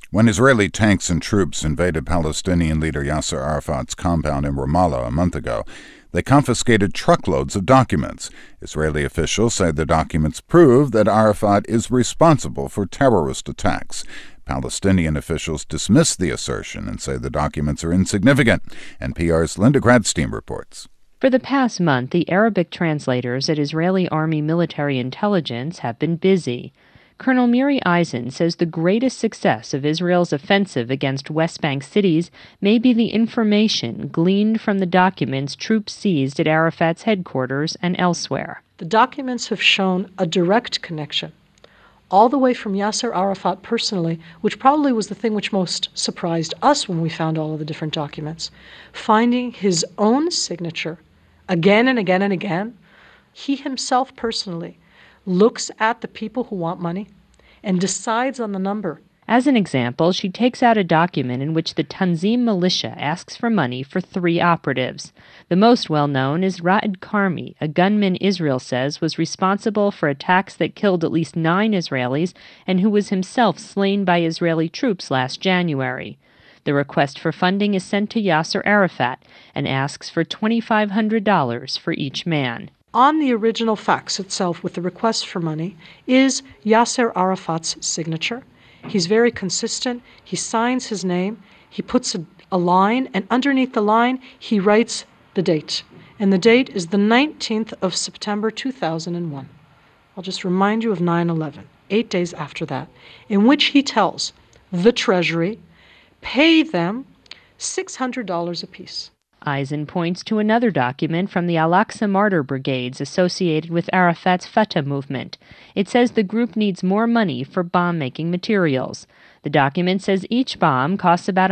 When Israeli tanks and troops invaded Palestinian leader Yasser Arafat's compound in Ramallah a month ago, they confiscated truckloads of documents. Israeli officials say the documents prove that Arafat is responsible for terrorist attacks. Palestinian officials dismiss the assertion and say the documents are insignificant. NPR's Linda Gradstein reports. For the past month, the Arabic translators at Israeli Army Military Intelligence have been busy. Colonel Miri Eisen says the greatest success of Israel's offensive against West Bank cities may be the information gleaned from the documents troops seized at Arafat's headquarters and elsewhere. The documents have shown a direct connection, all the way from Yasser Arafat personally, which probably was the thing which most surprised us when we found all of the different documents, finding his own signature again and again and again. He himself personally looks at the people who want money and decides on the number. As an example, she takes out a document in which the Tanzim militia asks for money for 3 operatives. The most well-known is Ra'ed Karmi, a gunman Israel says was responsible for attacks that killed at least 9 Israelis and who was himself slain by Israeli troops last January. The request for funding is sent to Yasser Arafat and asks for $2,500 for each man. On the original fax itself with the request for money is Yasser Arafat's signature. He's very consistent. He signs his name. He puts a line, and underneath the line, he writes the date. And the date is the 19th of September 2001. I'll just remind you of 9/11, 8 days after that, in which he tells the Treasury, pay them $600 apiece. Eisen points to another document from the Al-Aqsa Martyr Brigades associated with Arafat's Fatah movement. It says the group needs more money for bomb-making materials. The document says each bomb costs about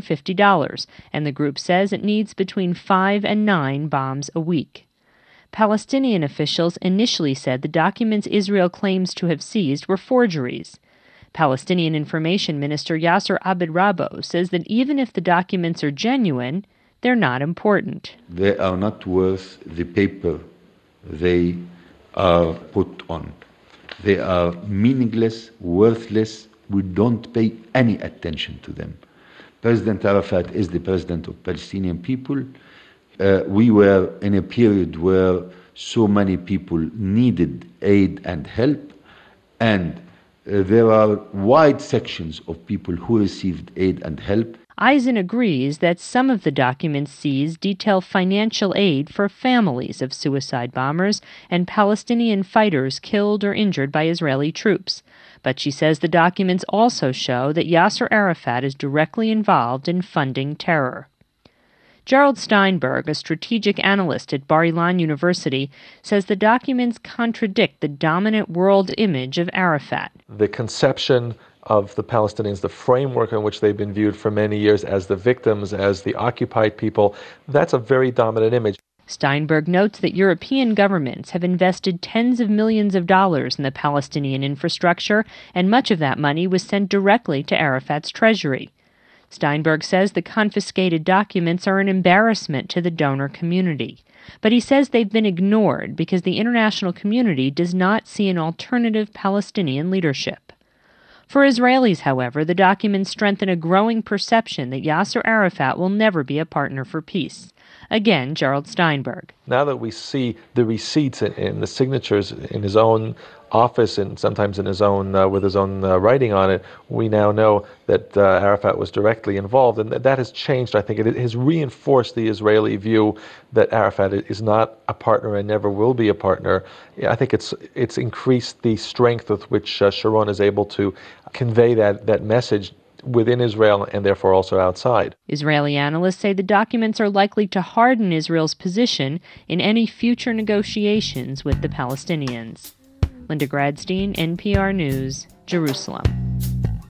$150, and the group says it needs between 5 and 9 bombs a week. Palestinian officials initially said the documents Israel claims to have seized were forgeries. Palestinian Information Minister Yasser Abed Rabo says that even if the documents are genuine, they're not important. They are not worth the paper they are put on. They are meaningless, worthless. We don't pay any attention to them. President Arafat is the president of Palestinian people. We were in a period where so many people needed aid and help, and there are wide sections of people who received aid and help. Eisen agrees that some of the documents seized detail financial aid for families of suicide bombers and Palestinian fighters killed or injured by Israeli troops. But she says the documents also show that Yasser Arafat is directly involved in funding terror. Gerald Steinberg, a strategic analyst at Bar-Ilan University, says the documents contradict the dominant world image of Arafat. The conception of the Palestinians, the framework in which they've been viewed for many years as the victims, as the occupied people, that's a very dominant image. Steinberg notes that European governments have invested tens of millions of dollars in the Palestinian infrastructure, and much of that money was sent directly to Arafat's treasury. Steinberg says the confiscated documents are an embarrassment to the donor community. But he says they've been ignored because the international community does not see an alternative Palestinian leadership. For Israelis, however, the documents strengthen a growing perception that Yasser Arafat will never be a partner for peace. Again, Gerald Steinberg. Now that we see the receipts and the signatures in his own office and sometimes in his own with his own writing on it, we now know that Arafat was directly involved, and that has changed. I think it has reinforced the Israeli view that Arafat is not a partner and never will be a partner. I think it's increased the strength with which Sharon is able to convey that message within Israel and therefore also outside. Israeli analysts say the documents are likely to harden Israel's position in any future negotiations with the Palestinians. Linda Gradstein, NPR News, Jerusalem.